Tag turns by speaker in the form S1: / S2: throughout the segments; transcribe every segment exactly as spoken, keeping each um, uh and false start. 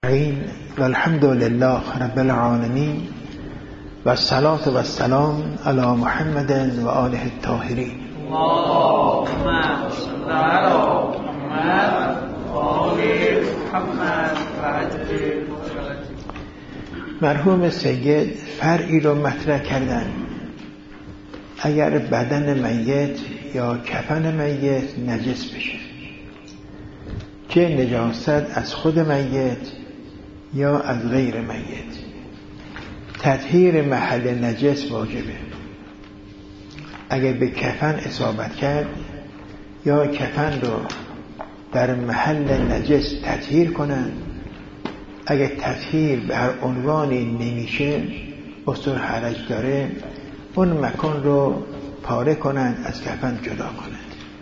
S1: و الحمد لله رب العالمین و الصلاة و السلام علی محمد و آله الطاهرین.
S2: اللهم صل علی محمد و آل محمد و عجل.
S1: مرحوم سید فرعی رو مطرح کردن. اگر بدن میت یا کفن میت نجس بشه، چه نجاست از خود میت یا از غیر میت، تطهیر محل نجس واجبه. اگر به کفن اصابت کرد یا کفن رو در محل نجس تطهیر کنن، اگر تطهیر به هر عنوانی نمیشه، اصول حرج داره، اون مکان رو پاره کنن، از کفن جدا کنن.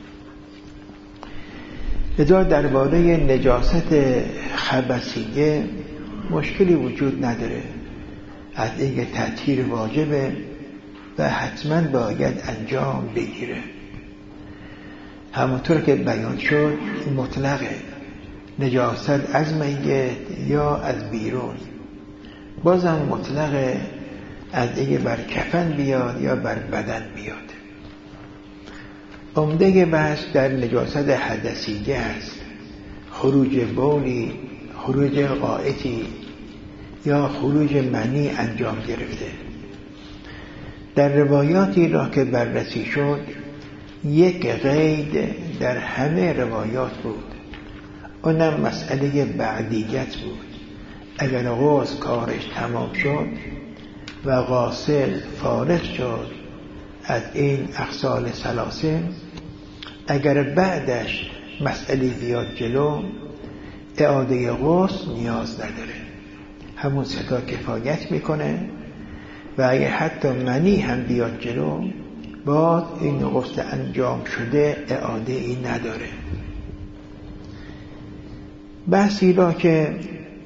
S1: لذا درباره نجاست خبثیه مشکلی وجود نداره. از اینکه تطهیر واجبه و حتما باید انجام بگیره. همونطور که بیان شد مطلقه، نجاست از میت یا از بیرون. بازم مطلقه، از اینکه بر کفن بیاد یا بر بدن بیاد. عمده بحث در نجاست حدثیه است. خروج بولی، خروج غائطی یا خروج منی انجام گرفته. در روایاتی را که بررسی شد، یک قید در همه روایات بود، اونم مسئله بعدیت بود. اگر غسل کارش تمام شد و غاسل فارغ شد از این اخصال ثلاثه، اگر بعدش مسئله بیاد جلو، اعاده غسل نیاز نداره، همون ستا کفایت میکنه. و اگر حتی منی هم بیاد جلو، باز این غسل انجام شده اعاده ای نداره. بحثی را که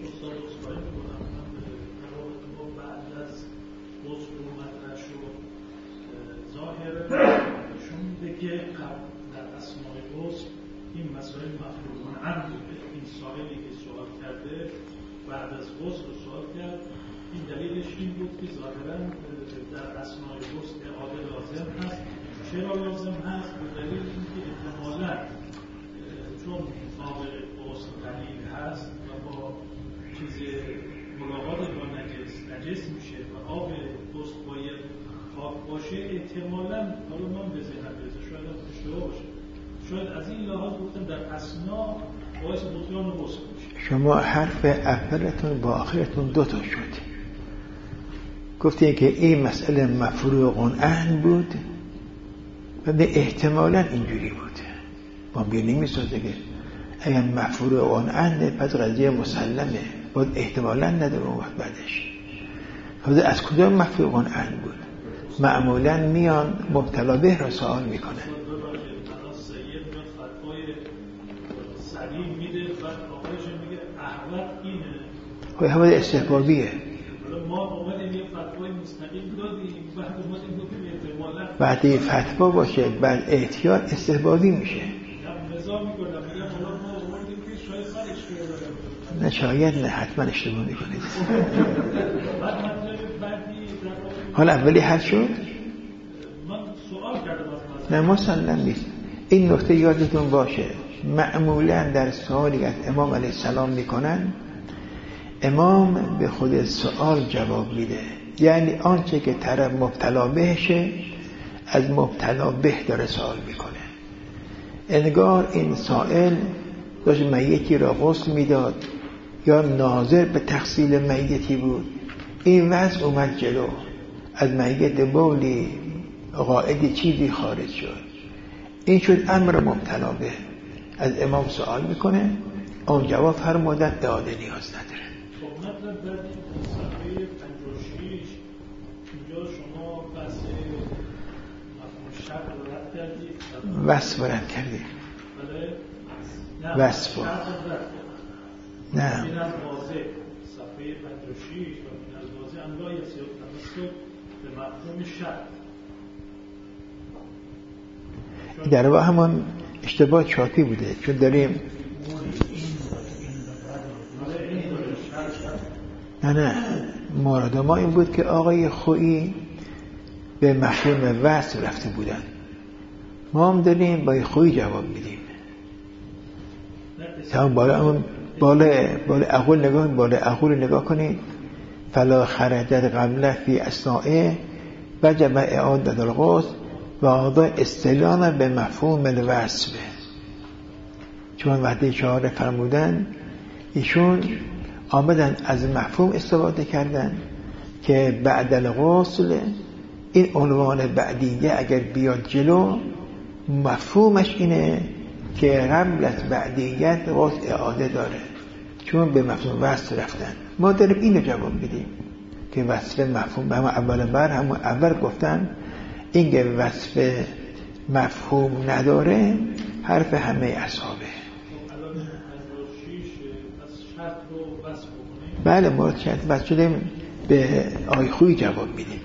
S3: بعد از غسل سوال کرد، این دلیلش این بود که ظاهراً در اثناء غسل اعاده لازم هست. چرا لازم هست؟ به دلیل اینکه احتمالاً چون سابق غسل قلیل هست و با چیز ملاقات با نجس نجس میشه و آب غسل باید پاک باشه، احتمالاً حالا من به ذهن برسه، شاید هم اشتباه باشه، شاید از این لحاظ گفتم در اثناء باعث بطلان غسل میشه.
S1: شما حرف اولتون با آخرتون دوتا شد. گفتین که این مسئله مفروغ عنه بود و به احتمالا اینجوری بود. ما بیا نمیسازه که اگر مفروغ عنه پس قضیه مسلمه، باید احتمالا نداره اون وقت بعدش. خب از کدام مفروغ عنه بود؟ معمولا میان مبتلا به را سوال میکنه. خب همه استحبابیه.
S3: ما اومدیم یه فتوای مستقیم دادیم، بعد اومدیم گفتیم احتمالاً
S1: بعد این فتوا باشه، بعد احتیاط استحبابی میشه.
S3: نظام میکنم میگم حالا ما اومدیم که شاید من اشتباه دارم.
S1: نه شاید نه، حتما اشتباه میکنید.
S3: بعد مطلب بعدی
S1: حالا اولی حل شد؟
S3: من سوال کردم.
S1: نه مسلم نیست. این نکته یادتون باشه، معمولا در سوالی از امام علیه السلام میکنن، امام به خود سوال جواب میده. یعنی آنچه که طرف مبتلا بهشه، از مبتلا به داره سوال میکنه. انگار این سائل داشت میتی را غسل میداد یا ناظر به تغسیل میتی بود، این وضع اومد جلو، از میت بولی غائط چیزی خارج شد، این شد امر مبتلا به. از امام سوال میکنه، اون جواب فرمودن اعاده نیاز نداره.
S3: خب مطلب در صفحه پنجاه و شش اینجا شما بحث مفهوم شرط رو رد کردید،
S1: وصف رد کردید.
S3: بله؟
S1: وصف
S3: نه
S1: نه
S3: این از واضح صفحه پنجاه و شش و این از واضح انگاه یسیاد تمسک به مفهوم شرط.
S1: در واقع همون اشتباه چاپی بوده، چون داریم نه نه مراد ما این بود که آقای خویی به مفهوم وصل رفته بودن، ما هم داریم با خویی جواب میدیم. تمام بالا اون بالا بالا عقول نگاه بالا عقول نگاه کنید. فلا خرجت قبله فی اثناء وجب اعادة الغسل و اعاده استدلال به مفهوم الوصل. چون وحده چهار فرمودن ایشون آمدن از مفهوم استفاده کردن که بعد الغسل این عنوان بعدیه اگر بیاد جلو مفهومش اینه که قبل از بعدیت غسل اعاده داره، چون به مفهوم وصل رفتن. ما داریم اینو جواب میدیم که وصف مفهوم همون اول بر همون اول گفتن این که وصف مفهوم نداره حرف همه اصحابه. بله ما شرط وصل شدیم به آی خویی جواب میدیم.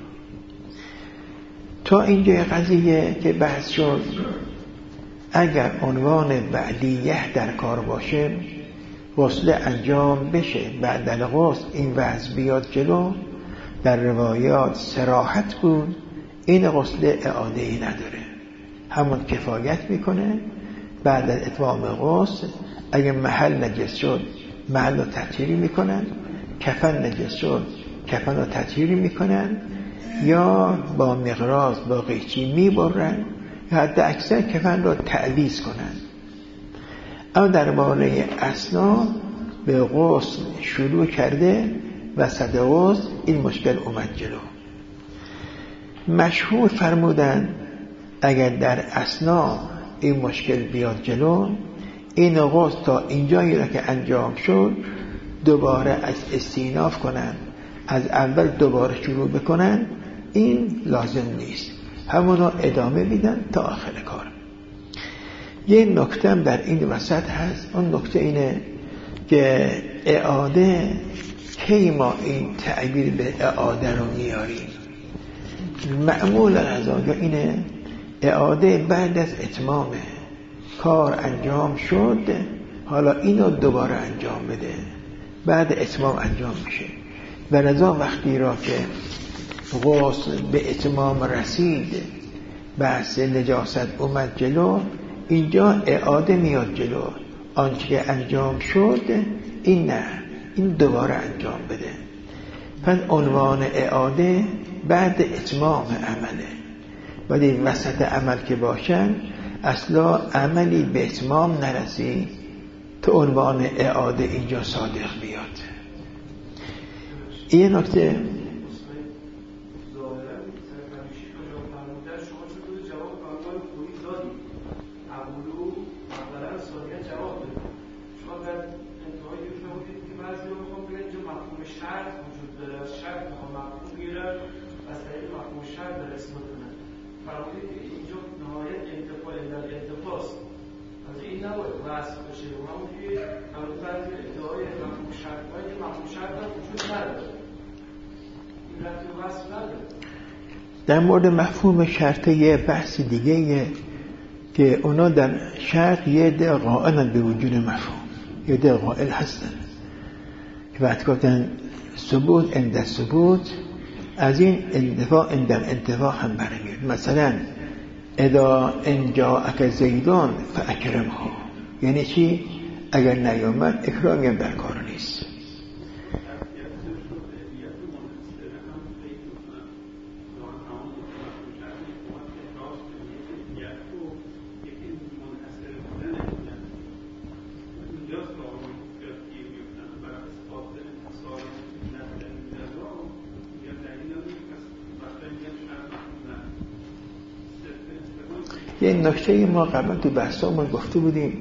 S1: تا اینجا قضیه که بحث شد اگر عنوان بعدیه در کار باشه غسل انجام بشه بعد از غسل این وضع بیاد جلو، در روایات صراحت بود این غسل اعاده ای نداره، همون کفایت میکنه. بعد از اتمام غسل اگر محل نجس شد محل رو تطهیری میکنن، کفن نجس شد کفن رو تطهیری میکنن یا با مقراض با قیچی میبرن یا حتی اکثر کفن رو تعویض کنن. اما درباره اسنا به غسل شروع کرده وسط غسل این مشکل اومد جلو. مشهور فرمودن اگر در اسنا این مشکل بیاد جلو این غسل تا اینجایی را که انجام شد دوباره از استیناف کنن، از اول دوباره شروع بکنن، این لازم نیست، همونو ادامه بیدن تا آخر کار. یه نکته در این وسط هست، اون نکته اینه که اعاده کی ما این تعبیر به اعاده رو میاریم؟ معمول غذایا اینه اعاده بعد از اتمام کار انجام شد حالا اینو دوباره انجام بده، بعد اتمام انجام میشه. و لذا وقتی را که غسل به اتمام رسید بحث نجاست اومد جلو، اینجا اعاده میاد جلو، آنچه که انجام شد این نه، این دوباره انجام بده. پس عنوان اعاده بعد اتمام عمله، ولی وسط عمل که باشن اصلا عملی به اتمام نرسید تا عنوان اعاده اینجا صادق بیاد. این نکته در مورد مفهوم شرطه یه بحث دیگه که اونا در شرط یه ده قائلن به وجود مفهوم، یه ده قائل هستن که وقت گفتن ثبوت اند ثبوت از این انتفاع اند انتفاع هم برمیاد. مثلا اذا ان جاءک زیدان فاکرمه، یعنی چی؟ اگر نیامد اکرامی هم در کار نیست. یه نکته ما قبلا تو بحثامون گفته بودیم،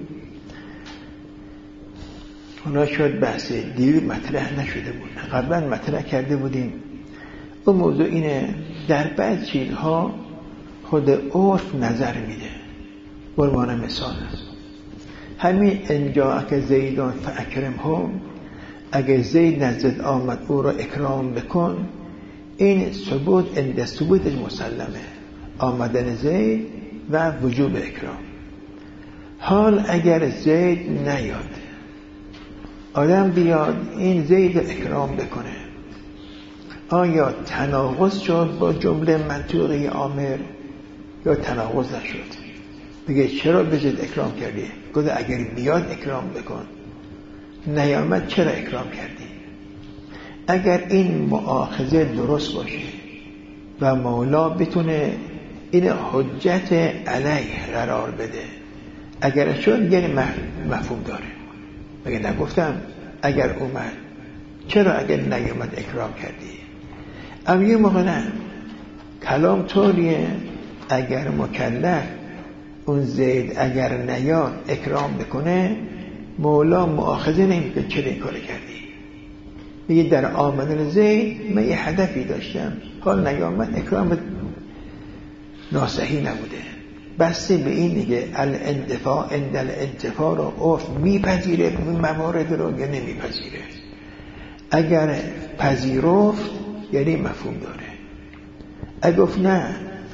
S1: اونا شاید بحث دیر مطرح نشده بود، قبلا مطرح کرده بودیم. اون موضوع اینه در بعض چیزها خود عرف نظر میده. برمان مثال است همین انجا که زیدان فاکرم هم، اگه زید نزد آمد او را اکرام بکن، این ثبوت اند ثبوتش مسلمه، آمدن زید و وجوب اکرام. حال اگر زید نیاد آدم بیاد این زید اکرام بکنه، آیا تناقض شد با جمله منطوقی آمر یا تناقض نشد؟ بگه چرا به زید اکرام کردی؟ گفت اگر بیاد اکرام بکن، نیامد چرا اکرام کردی؟ اگر این مؤاخذه درست باشه و مولا بتونه این حجت علیه قرار بده، اگر شد یعنی مفهوم داره. مگه نگفتم اگر اومد چرا اگر نیامد اکرام کردی؟ اما یه موقع نه، کلام طوریه اگر مکلف اون زید اگر نیاد اکرام بکنه، مولا مؤاخذه نمیکنه چرا این کار کردی. میگه در آمدن زید من یه هدفی داشتم، حال نیامد اکرام ناصحی نبوده. بسته به این دیگه الانتفاع اند الانتفاع رو عرف میپذیره این موارد رو یا نمیپذیره. اگر پذیرفت یعنی مفهوم داره، اگر گفت نه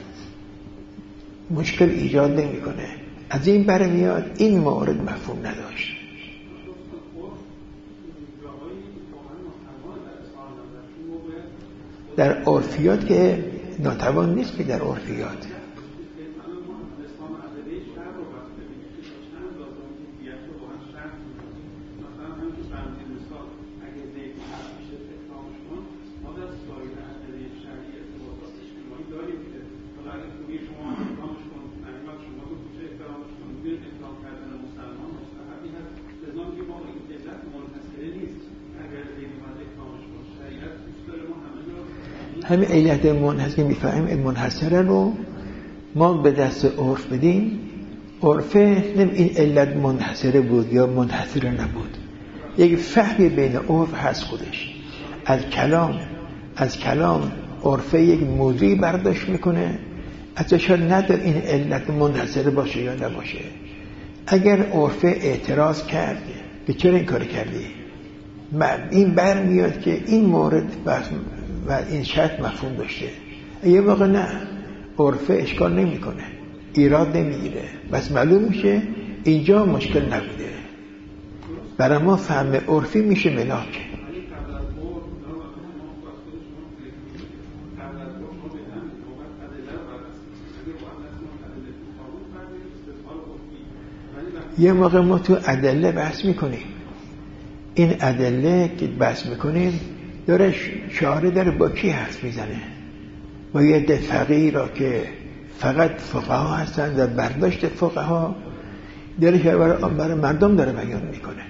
S1: مشکل ایجاد نمیکنه، از این برمیاد این مورد مفهوم نداشت. در عرفیات که ناتوان نیست که در عرفیات همین علت منحصر که میفهمیم منحصره رو ما به دست عرف بدیم، عرفه نمی این علت منحصره بود یا منحصره نبود، یک فهمی بین عرف هست خودش. از کلام از کلام عرفه یک موضوعی برداشت میکنه، ازش نداره این علت منحصره باشه یا نباشه. اگر عرفه اعتراض کرد که چرا این کار کردی، این برمیاد که این مورد و این شرط مفهوم داشته. یه واقع نه، عرفه اشکال نمی کنه، ایراد نمیگیره، بس معلوم میشه اینجا مشکل نبوده. برای ما فهم عرفی میشه ملاک. یه موقع ما تو ادله بحث میکنیم، این ادله که بحث میکنیم داره شعاره داره با کی حرف میزنه؟ با یه ده فقیه را که فقط فقها هستن و برداشت فقها داره شعاره برای مردم داره بیان میکنه.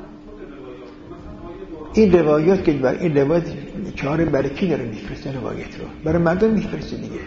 S1: این روایات که بر این روایت شعاره برای کی داره میفرسته؟ روایت رو برای مردم میفرسته دیگه.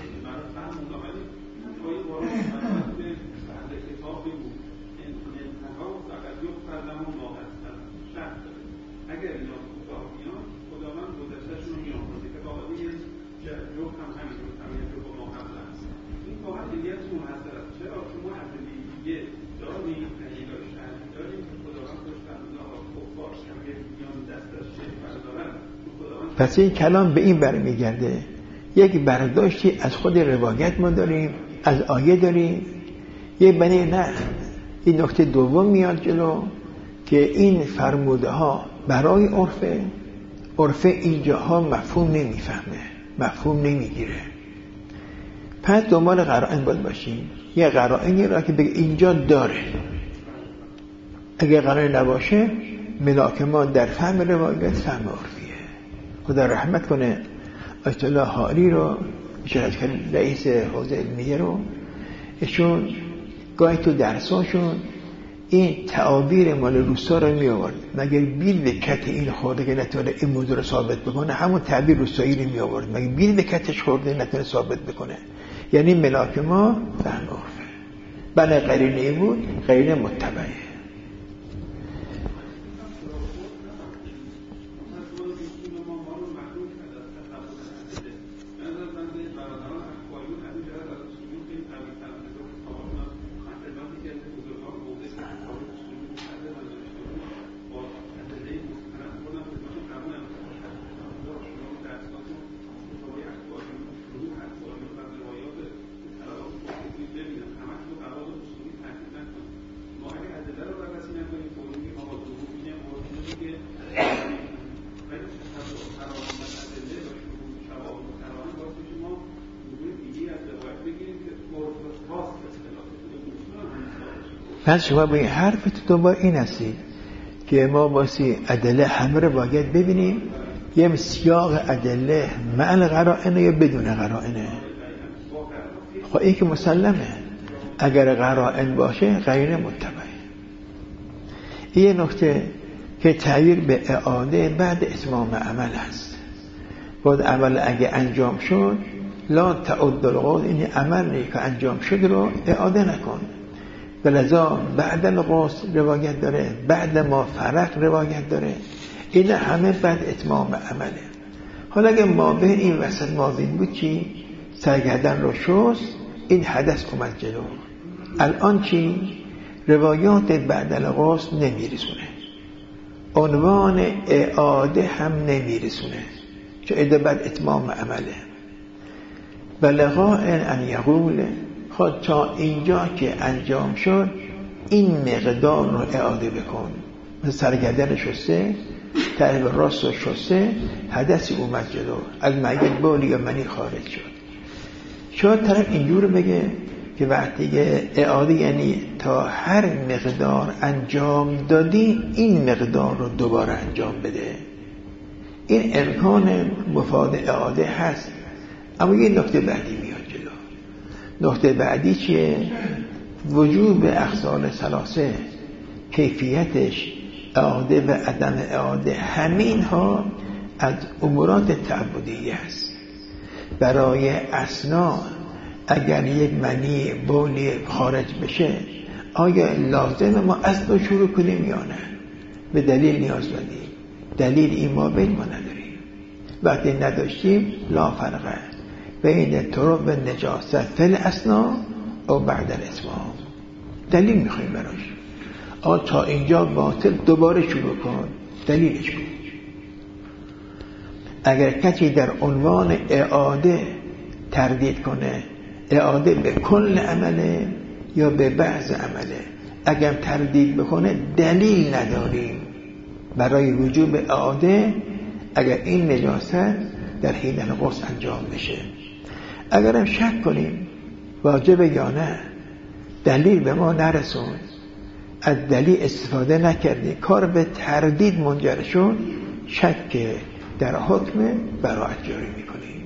S1: پس این کلام به این برمیگرده، یک برداشتی از خود روایت ما داریم، از آیه داریم، یه بنی نه. این نکته دوم میاد جلو که این فرموده ها برای عرفه، عرفه اینجاها مفهوم نمیفهمه، مفهوم نمیگیره. پس دنبال قرائن باید باشیم، یه قرائنی را که بگه اینجا داره. اگه قرائن نباشه ملاک ما در فهم روایت فهم عرفیه. خدا رحمت کنه آیت الله حائری رو، اشارت کرد رئیس حوزه علمیه رو، ایشون گاهی تو درساشون این تعابیر مال روستا رو می آورد. مگر بیل به کت این خورده که نتونه این موضوع رو ثابت بکنه، همون تعبیر روستایی رو می آورد. مگر بیل به کتش خورده نتونه ثابت بکنه. یعنی ملاک ما فهم عرفه. بله قرینه بود، قرینه متبعه. پس شما به این حرفتون با این هستید که ما باسی ادله همه رو باید ببینیم، یه سیاق ادله مع القرائن یا بدون قرائنه. خب این که مسلمه، اگر قرائن باشه غیر متبعه. این نکته که تعبیر به اعاده بعد اتمام عمل هست. بعد عمل اگه انجام شد لا تعد الغسل، این عملی که انجام شد رو اعاده نکن. بلذا بعد الغسل روایت داره، بعد ما فرق روایت داره، این همه بعد اتمام عمله. حالا اگه ما بین این وسط ما بین بود چی؟ سرگردن رو شست، این حدث اومد جلو. الان چی؟ روایات بعد الغسل نمیرسونه، عنوان اعاده هم نمیرسونه، چون ایده بعد اتمام عمله. بلغاء ان یقول، خود تا اینجا که انجام شد این مقدار رو اعاده بکن. مثل سرگردن شسته، طرف راست رو شسته، حدثی اومد جلو، از معید بولی یا منی خارج شد. شاید طرف اینجور بگه که وقتی اعاده یعنی تا هر مقدار انجام دادی این مقدار رو دوباره انجام بده. این امکان مفاد اعاده هست، اما یه نکته بعدی میاد جلو. نکته بعدی چیه؟ وجوب اخصال ثلاثه، کیفیتش، اعاده و عدم اعاده، همین ها از امورات تعبدیه است. برای اسنا اگر یک منی بولی خارج بشه آیا لازم ما اصلا شروع کنیم یا نه؟ به دلیل نیاز داریم، دلیل این ما بین ما نداریم. وقتی نداشتیم لا فرقه بین طرق و نجاست فل اسنا و بعد الاتمام، دلیل میخواییم براش. آ تا اینجا باطل دوباره شروع کن، دلیلش کن. اگر کسی در عنوان اعاده تردید کنه، اعاده به کل عمله یا به بعض عمله، اگر تردید بکنه دلیل نداریم برای وجوب اعاده اگر این نجاست در حین الغسل انجام بشه. اگر هم شک کنیم واجبه یا نه، دلیل به ما نرسون، از دلیل استفاده نکردی، کار به تردید منجر شد، شک در حکم براءت جاری میکنیم.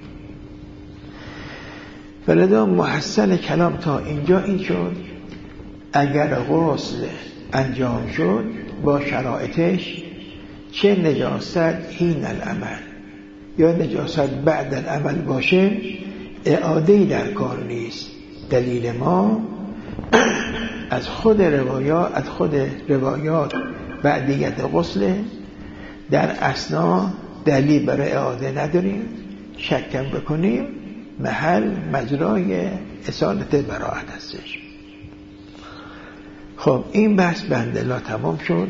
S1: ولذا محصل کلام تا اینجا این شد اگر غسل انجام شد با شرایطش، چه نجاست حین العمل یا نجاست بعد العمل باشه، اعاده‌ای در کار نیست. دلیل ما از خود روایات از خود روایات بعدیت غسل، در اثنا دلیل برای اعاده نداریم، شکم بکنیم محل مجرای اصالت براءت هستش. خب این بحث بندلا تمام شد.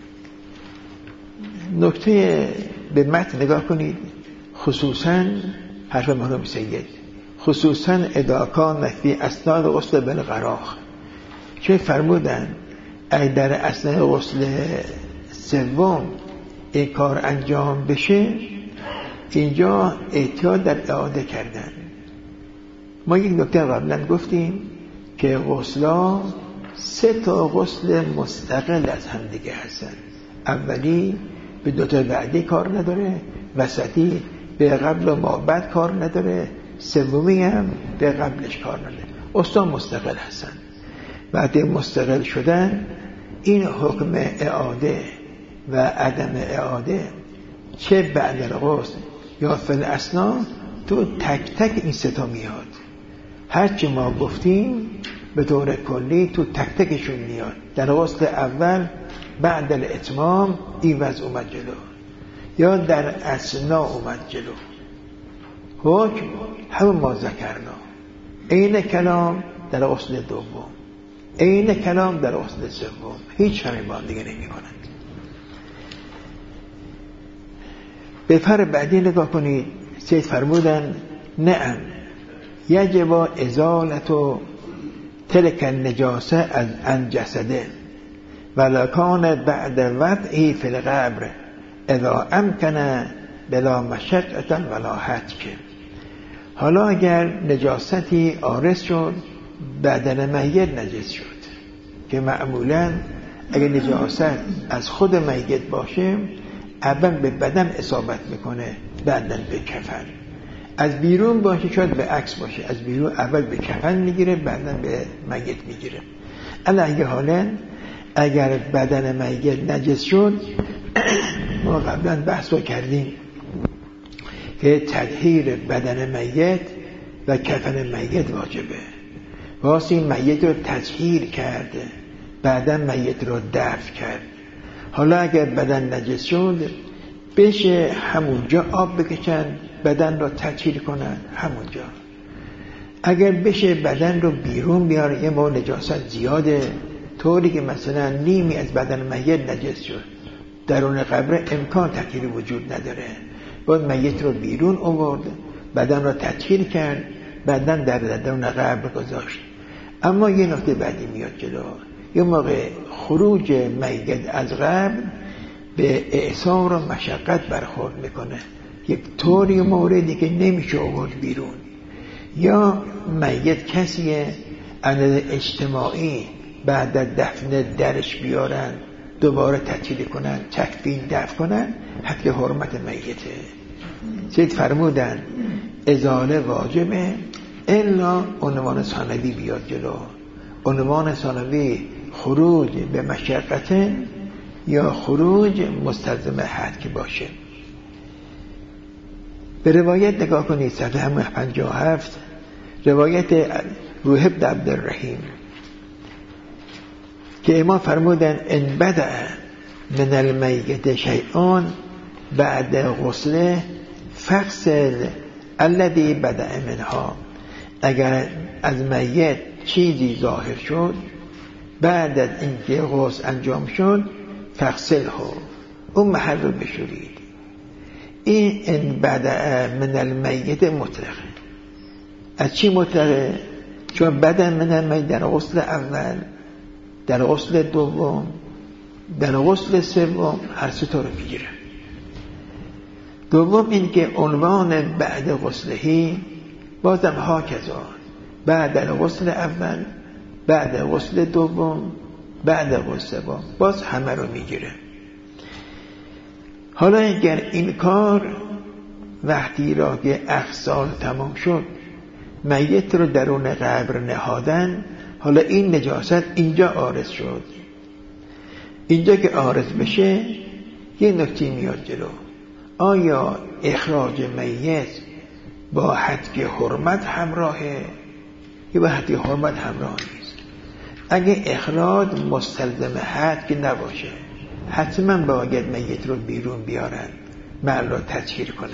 S1: نکته به متن نگاه کنید، خصوصا حرف مرحوم سید، خصوصا اداکان فی اسناد غسل بالغراق، چه فرمودن اگر در اثناء غسل سوم این کار انجام بشه، اینجا احتیاط در اعاده کردن. ما یک نکته قبلا گفتیم که غسلا سه تا غسل مستقل از هم دیگه هستن. اولی به دو تا بعدی کار نداره، وسطی به قبل و ما بعد کار نداره، سومی هم به قبلش کار نداره. غسلا مستقل هستن. وقتی مستقل شدن این حکم اعاده و عدم اعاده چه بعد الغسل یا فی الاثنا تو تک تک این ستا میاد. هرچی ما گفتیم به طور کلی تو تک تکشون میاد. در غسل اول بعد الاتمام این وضع اومد جلو، یا در اثنا اومد جلو. حکم همون ما ذکرنا، این کلام در غسل دوم، این کلام در غسل سوم، هیچ همین با هم دیگه نمی کنند. به فر بعدی نگاه کنید. سید فرمودن نعم یجب ازالت تلک النجاسه از عن جسده ولکان بعد وضعی فی القبر اذا امکن بلا مشقة ولا هتک. حالا اگر نجاستی عارض شد، بدن میت نجس شد، که معمولا اگه نجاست از خود میت باشه اول به بدن اصابت میکنه بعداً به کفن. از بیرون باشه شاید به عکس باشه، از بیرون اول به کفن میگیره بعداً به میت میگیره. علی حالا اگر بدن میت نجس شد ما قبلا بحث رو کردیم که تطهیر بدن میت و کفن میت واجبه. واسه این میت رو تطهیر کرده بعدا میت رو دفن کرد. حالا اگر بدن نجس شد بشه همونجا آب بکشن بدن رو تطهیر کنن همونجا. اگر بشه بدن رو بیرون بیاره، یه موقع نجاست زیاده طوری که مثلا نیمی از بدن میت نجس شد، درون قبر امکان تطهیر وجود نداره، باید میت رو بیرون آورد بدن رو تطهیر کرد بدن در درون قبر گذاشت. اما یه نکته بعدی میاد جلو، یه موقع خروج میت از قبر به اعصار و مشقت برخورد میکنه، یک طوری موردی که نمیشه آورد بیرون، یا میت کسیه عدد اجتماعی بعد از دفن درش بیارن دوباره تطهیر کنن تکفین دفن کنن حق حرمت میته. سید فرمودن ازاله واجبه الا عنوان ثانوی بیاد جلو. عنوان ثانوی خروج به مشقت یا خروج مستلزم حد که باشه. به روایت نگاه کنید صفحه پنجاه و هفت، روایت روح بن عبدالرحیم که امام فرمودن ان بدأ من المیت شیئان بعد غسل فغسل الذی بدأ منها. اگر از میت چیزی ظاهر شد بعد از اینکه غسل انجام شد فغسله، اون محل رو بشورید. این ان بدأ من المیت مطلقه. از چی مطلقه؟ چون بدن من المیت در غسل اول، در غسل دوم، در غسل سوم هر سه تا رو میگیره. دوم این که عنوان بعد غسلهی بازم ها کذا، بعد در غسل اول، بعد غسل دوم، بعد غسل سوم باز همه رو میگیره. حالا اگر این کار وقتی را که اغسال تمام شد میت رو درون قبر نهادن، حالا این نجاست اینجا عارض شد. اینجا که عارض بشه یه نکته میاد جلو، آیا اخراج میت با حد حرمت همراهه یا با حد حرمت همراه نیست؟ اگه اخراج مستلزم حد که نباشه حتما باید میت رو بیرون بیارن محل رو تطهیر کنن.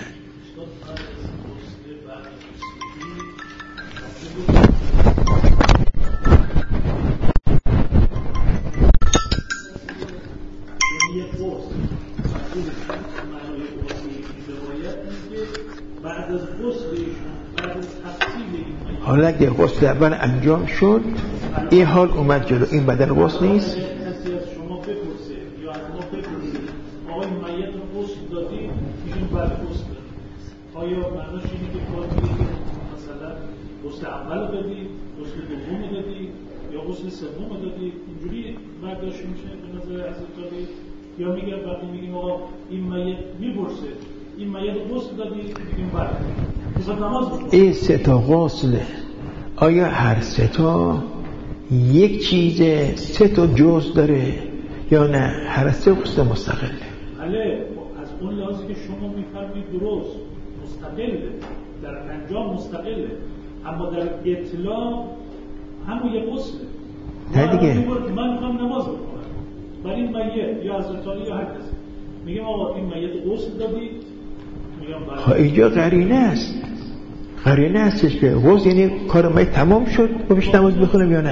S1: حالا اگه غسل اول انجام شد این حال اومد جلو، این بدن غسل نیست.
S3: کسی از شما بپرسه یا از ما بپرسه آقای میت رو غسل دادی؟ میگیم بله غسل دادی. آیا معناش اینه که کار میگه مثلا غسل اول دادی، غسل دوم دادی یا غسل سوم دادی؟ اینجوری برداشت میشه به نظر حضرت علی؟ یا میگه وقتی میگیم آقا این میت میپرسه این میت غسل دادی؟ میگیم بله.
S1: این سه تا غسل آیا هر سه تا یک چیز سه تا جز داره یا نه هر سه غسل مستقله؟
S3: بله، از اون لحاظی که شما میفرمایید درست مستقله، در انجام مستقله، اما در اطلاع همون یک غسله.
S1: نه دیگه
S3: من میخوام نماز بخونم برای این میت یا حضرت علی یا هر کسی میگم آقا این میت غسل دادی؟
S1: خب اینجا قرینه است، قرینه هستش که غسل یعنی کار ما تمام شد و بهش نماز بخونم یا نه.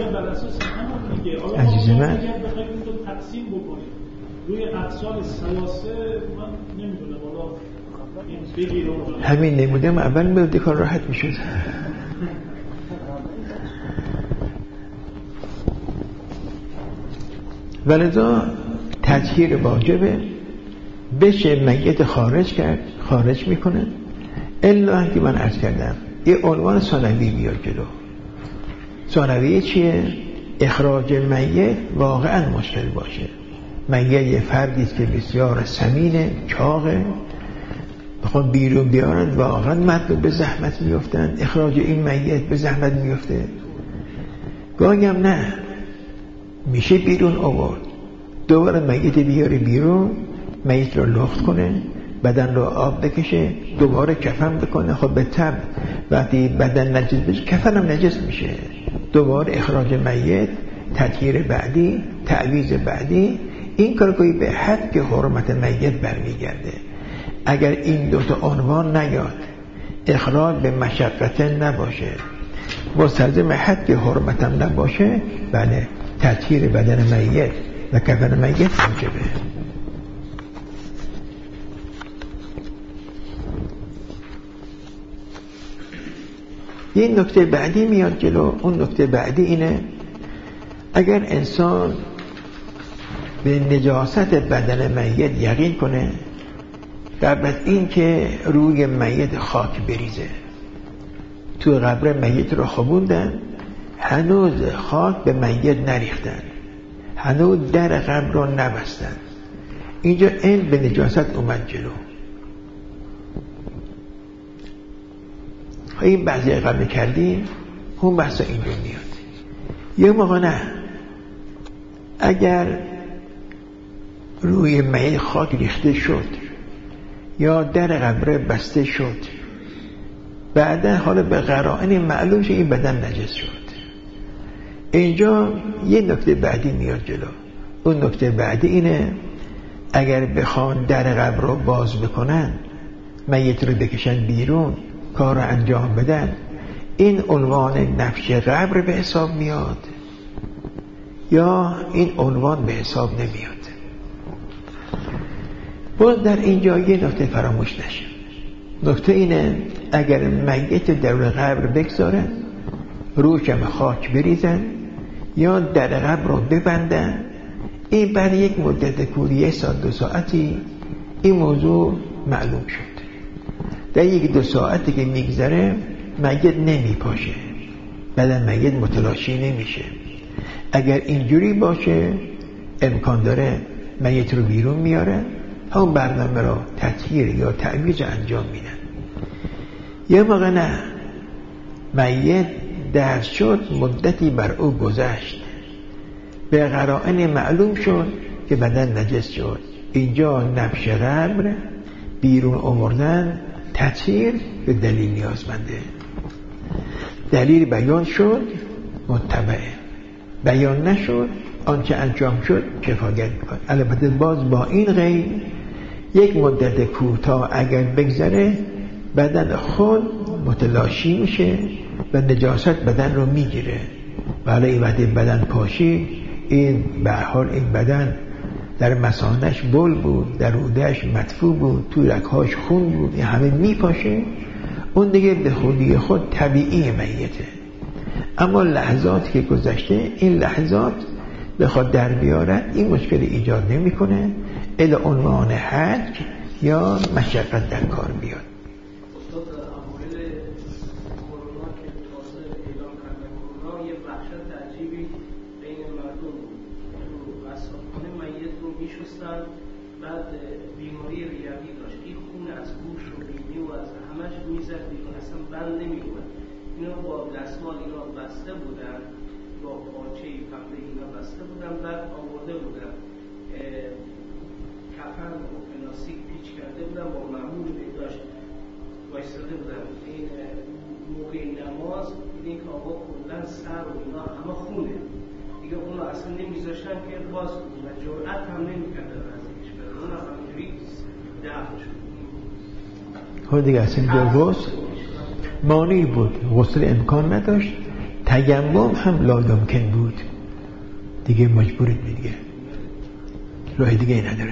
S1: عزیز من
S3: تقسیم بکنید روی اقسال ثلاثه، من نمیدونم والا
S1: همین نمودم اول میاد کار راحت میشد. ولذا تطهیر واجبه، بشه میت خارج کرد خارج میکنه. الا که من عرض کردم یه عنوان ثانوی بیاد جلو. ثانوی چیه؟ اخراج میت واقعا مشکل باشه. میت یه فردی است که بسیار سمینه، چاقه، بخوام بیرون بیارن واقعا مطلوب به زحمت میفتن. اخراج این میت به زحمت میفته. گاهی هم نه، میشه بیرون آورد، دوباره میت بیاره بیرون، میت رو لخت کنه، بدن رو آب بکشه، دوباره کفن بکنه. خب به طب وقتی بدن نجس بشه کفن هم نجس میشه. دوباره اخراج میت، تطهیر بعدی، تعویض بعدی. این کارگاهی به حد که حرمت میت برمیگرده. اگر این دوتا عنوان نیاد، اخراج به مشقت نباشه، مستلزم حد که حرمت هم نباشه، بله تطهیر بدن میت و کفن میت واجبه. یه نکته بعدی میاد جلو. اون نکته بعدی اینه اگر انسان به نجاست بدن میت یقین کنه، قبل از این که روی میت خاک بریزه، تو قبر میت رو خوابوندن، هنوز خاک به میت نریختن، هنوز در قبر رو نبستن، اینجا این به نجاست اومد جلو. این بعضی قبل کردیم، اون بحثا اینجا میاد. یه موقع نه، اگر روی میت خاک ریخته شد یا در قبر بسته شد، بعدا حالا به قرائن معلوم شد این بدن نجس شد، اینجا یه نکته بعدی میاد جلو. اون نکته بعدی اینه اگر بخوان در قبر رو باز بکنن، میت رو بکشن بیرون، کار رو انجام بدن، این عنوان نفش قبر به حساب میاد یا این عنوان به حساب نمیاد؟ باز در اینجا یه نکته فراموش نشه. نکته اینه اگر میت در قبر بگذارن، روشم خاک بریزن یا در قبر رو ببندن، این بعد یک مدت کوری یک ساعت دو ساعتی این موضوع معلوم شد. در یک دو ساعتی که میگذره میت نمیپاشه، بدن میت متلاشی نمیشه. اگر اینجوری باشه امکان داره میت رو بیرون میارن، همون برنامه رو تطهیر یا تعویض انجام میدن. یه موقع نه، میت درد شد، مدتی بر او گذشت، به قرائن معلوم شد که بدن نجس شد، اینجا نفش قبر، بیرون آوردن، تطهیر به دلیل نیازمنده. دلیل بیان شد متبعه، بیان نشد آنچه انجام شد کفایت میکنه. البته باز با این قید یک مدت کوتاه اگر بگذره بدن خود متلاشی میشه و نجاست بدن رو میگیره. ولی این وقتی بدن پاشی، این به حال این بدن در مثانش بل بود، در رودهش مدفوع بود، تو رگهاش خون بود، این همه میپاشه، اون دیگه به خودی خود طبیعی میته. اما لحظاتی که گذشته، این لحظات بخواد در بیارن، این مشکل ایجاد نمیکنه الا عنوان حج یا مشقت در کار بیاد.
S2: استاد اوایل کرونا که تازه اعلام کردن کرونا، یه وحشت عجیبی بین مردم بود. تو قصابخانه میت رو میشستن، بعد بیماری ریوی داشت، این خون از گوش و بینی و از همش میزد بیرون، اصلا بند نمیومد. اینا با دستمال اینا بسته بودن، با پارچه پنبه اینا بسته بودن، بعد آورده بودن کفن و پلاستیک پیچ کرده بودن، با معمول داشت وایستاده بودن. این موقع نماز دیدین که آقا کلن سر و اینا همه خونه دیگه، اون اصلا نمیذاشتن که باز کنن و جرأت هم نمیکردن نزدیکش برن، اون هم همینجوری دفع شد.
S1: خود دیگه اصلا جرگوز مانی بود، غسل امکان نداشت، تیمم هم لایمکن بود، دیگه مجبورید دیگه، راه دیگه ای نداره.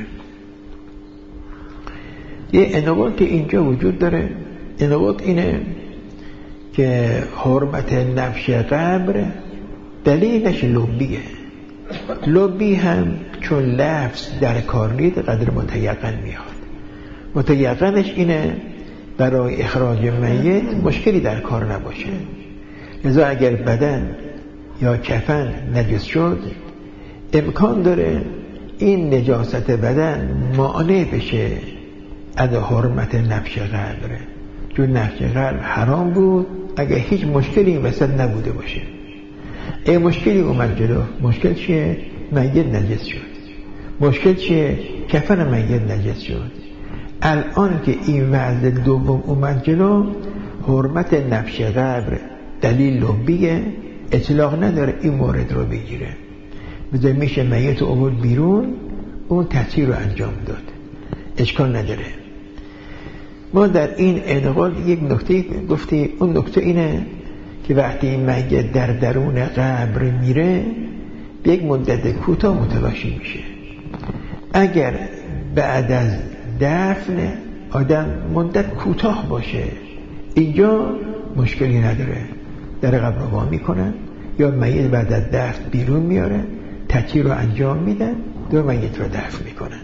S1: یه انوات که اینجا وجود داره، انوات اینه که حرمت نفش قبر دلیلش لبیه. لبی هم چون لفظ در کار نیست قدر متیقن میاد. متیقنش اینه برای اخراج میت مشکلی در کار نباشه. لذا اگر بدن یا کفن نجس شد، امکان داره این نجاست بدن مانع بشه از حرمت نفش قبر، چون نفش قبر حرام بود اگه هیچ مشکلی این وسط نبوده باشه. اگه مشکلی اومد جلو، مشکل چیه؟ میت نجس شد. مشکل چیه؟ کفن میت نجس شد. الان که این وضع دوم اومد جلو، حرمت نفش قبر دلیل لنبیه، اطلاق نداره این مورد رو بگیره. بذار میشه میت رو آورد بیرون، اون تطهیر رو انجام داد، اشکال نداره. ما در این انقال یک نکته گفتیم، اون نکته اینه که وقتی این میت در درون قبر میره به یک مدت کوتاه متلاشی میشه. اگر بعد از دفن آدم مدت کوتاه باشه، اینجا مشکلی نداره، در قبر رو وا میکنن یا میت بعد از دفن بیرون میاره، تطهیر رو انجام میدن، دو میت رو دفن میکنن.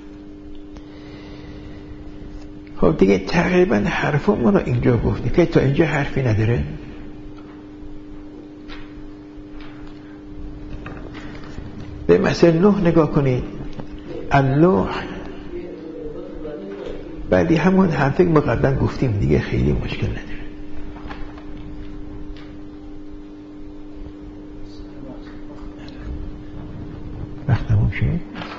S1: خب دیگه تقریبا حرفمون رو اینجا گفتیم که تا اینجا حرفی نداره. به مثل نه نگاه کنید. اللوح بعدی همون حرفی که ما قبلا گفتیم دیگه، خیلی مشکل نداره. وقت تموم شد.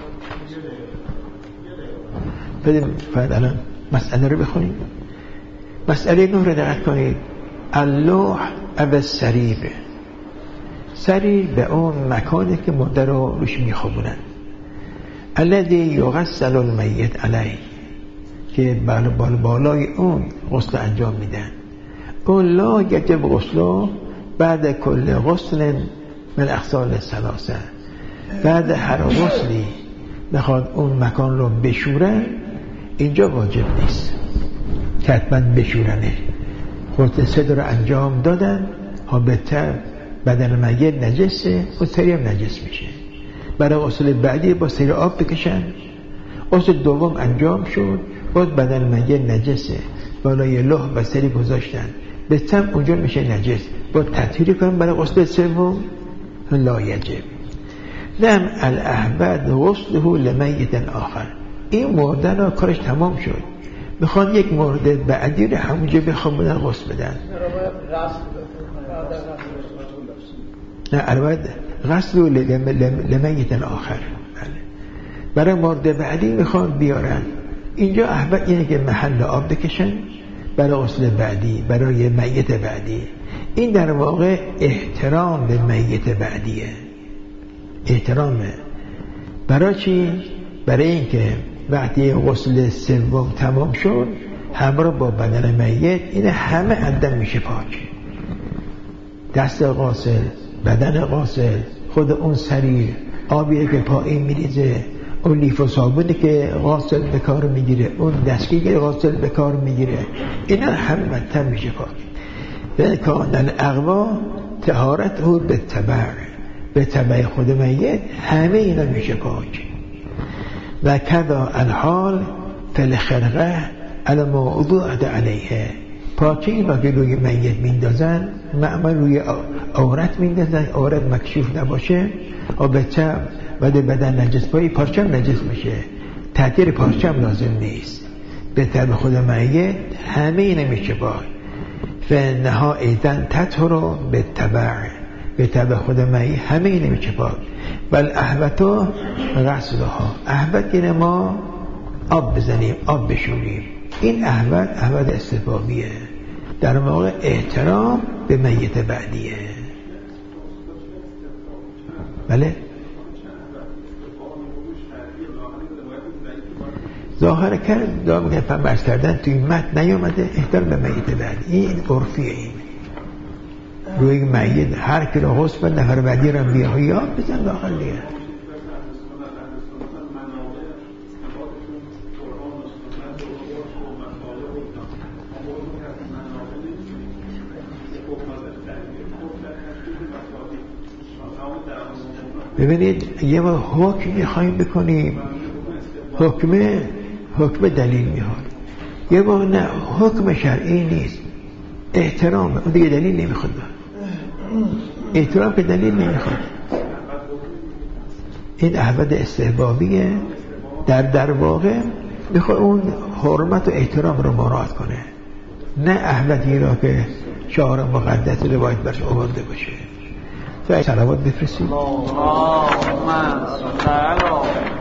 S1: بدیم فقط الان مسئله رو بخونیم. مسئله نه رو دقت کنید. اللوح او سریب، سریب به اون مکانی که مرده رو روش میخوابونن. الذی یغسل المیت علیه، که بال بال بالای اون غسل انجام میدن. اون لا یجب غسل بعد کل غسل من اغسال ثلاثه، بعد هر غسلی بخواد اون مکان رو بشورن، اینجا واجب نیست که حتما بشورنه. غسل سه رو انجام دادن، ها بهتر بدن میت نجسه و سری هم نجس میشه. برای غسل بعدی با سری آب بکشن. غسل دوم انجام شد، باز بدن میت نجسه، بالای لوح و سری گذاشتن، بهتر اونجا میشه نجس، با تطهیر کنن. برای غسل سوم لا یجب. لم الاحبد غسله لمیت آخر، این مردن ها کارش تمام شد، میخوان یک مورد بعدی رو همونجا بخوام بدن غسل بدن. نه البته غسل لمیت آخر، برای مورد بعدی میخوان بیارن. اینجا احبد اینه که محل آب بکشن برای غسل بعدی، برای میت بعدی. این در واقع احترام به میت بعدیه. احترامه برای چی؟ برای اینکه وقتی غسل سوم تمام شد، همراه با بدن میت این همه عدن میشه پاک. دست غاسل، بدن غاسل، خود اون سریر، آبی که پایین میریزه، اون لیف و صابونی که غاسل به کار میگیره، اون دستگیری که غاسل به کار میگیره، اینا همه مدتر میشه پاک. به کان الاقوا طهارته به تبع، به تبع خود میت همه اینا میشه پاک. و کذا الحال فالخرقه علی ما وضعت علیه، پاکی اینا که روی میت میندازن، معمول روی عورت میندازن، عورت مکشوف نباشه، و به تبع بعد بدن نجس پایی پارچم نجس میشه، تطهیر پارچم لازم نیست. به تبع خود میت همه اینا میشه پاک. فنها ایدن تطهر به تبع، به تبع خود میت همه اینا میشه پاک. بل احبتو غسلها، احبت اینه ما آب بزنیم، آب بشوریم. این احبت احبت استحبابیه، در واقع احترام به میت بعدیه. بله ظاهر کرد دارم که فرمش کردن توی متن نیامده احترام به میت بعدی. این عرفیه، این روی میت هر کی رو غسل بده نفر بعدی رو بیاه یا بزن داخل دیگه. ببینید یه ما حکم میخواییم بکنیم، حکمه حکم دلیل میاد، یه ما نه حکم شرعی نیست، احترام اون دیگه دلیل نمیخواد. احترام که دلیل نمیخواد. این احمد استحبابیه، در در واقع میخواد اون حرمت و احترام رو مراعات کنه، نه احمدی را که شعار مقدس روایت برش آورده باشه. تو صلوات بفرستید.